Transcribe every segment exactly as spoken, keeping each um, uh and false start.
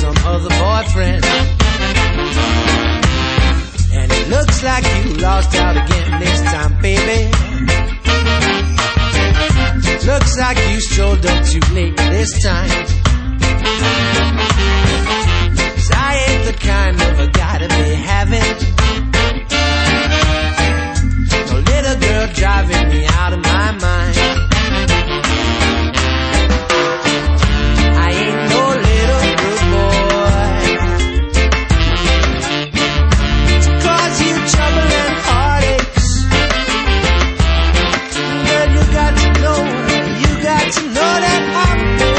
some other boyfriend. And it looks like you lost out again this time, baby. Looks like you strolled up too late this time. 'Cause I ain't the kind of a guy to be having no little girl driving me out of my mind. I ain't no little good boy to cause you trouble and heartaches. Girl, you got to know, you got to know that I'm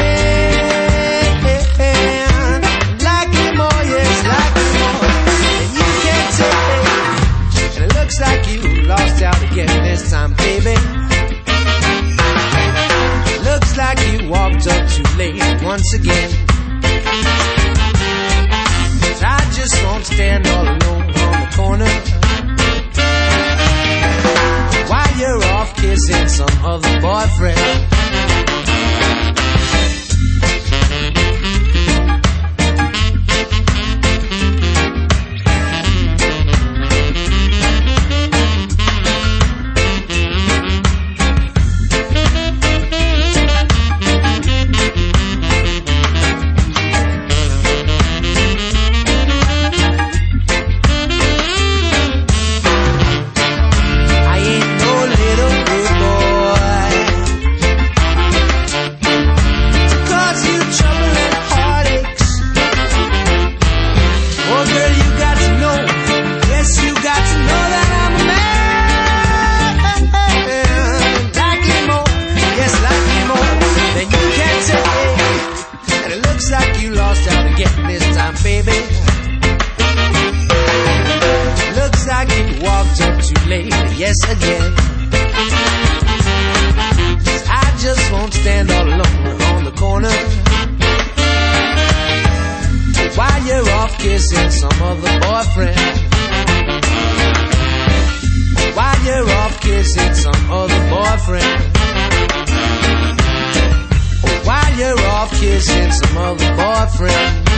man. Like him more, yes, like him more, and you can't take it. And it looks like you lost out again this time, baby. Looks like you walked up too late once again. 'Cause I just won't stand all alone on the corner while you're off kissing some other boyfriend. Yes, again. 'Cause I just won't stand all alone on the corner while you're off kissing some other boyfriend. While you're off kissing some other boyfriend. While you're off kissing some other boyfriend.